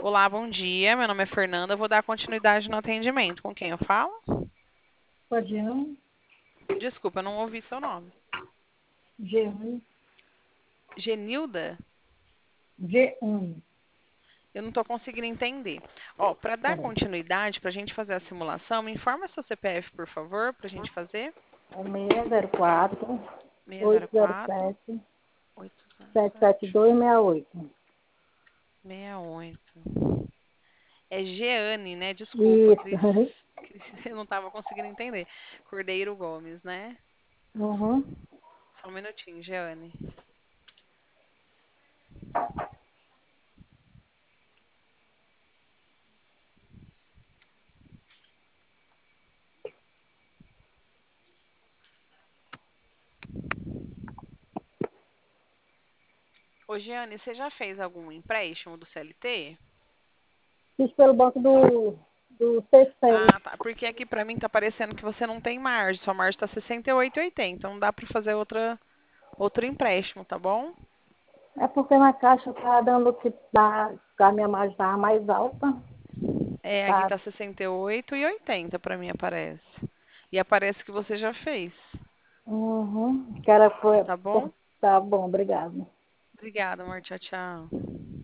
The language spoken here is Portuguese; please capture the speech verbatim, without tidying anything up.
Olá, bom dia. Meu nome é Fernanda. Eu vou dar continuidade no atendimento. Com quem eu falo? Pode um, Desculpa, eu não ouvi seu nome. G um, Genilda? G um. Eu não estou conseguindo entender. Ó, para dar Peraí. continuidade, para a gente fazer a simulação, me informa seu C P F, por favor, para a gente fazer. É seis zero quatro, seis zero oito zero quatro, sete, oito zero sete sete sete, dois seis oito. seis oito. É Jeane, né? Desculpa, Isso. Cris. Cris, eu não estava conseguindo entender. Cordeiro Gomes, né? Uhum. Só um minutinho, Jeane. Ô, Jeane, você já fez algum empréstimo do C L T? Fiz pelo banco do, do C C. Ah, tá. Porque aqui pra mim tá parecendo que você não tem margem. Sua margem tá sessenta e oito e oitenta. Então não dá pra fazer outra, outro empréstimo, tá bom? É porque na caixa tá dando que dá, a minha margem estava mais alta. É, aqui Tá. tá sessenta e oito e oitenta pra mim aparece. E aparece que você já fez, Uhum. Que era, foi, tá bom? tá bom, obrigado. Obrigada, amor. Tchau, tchau.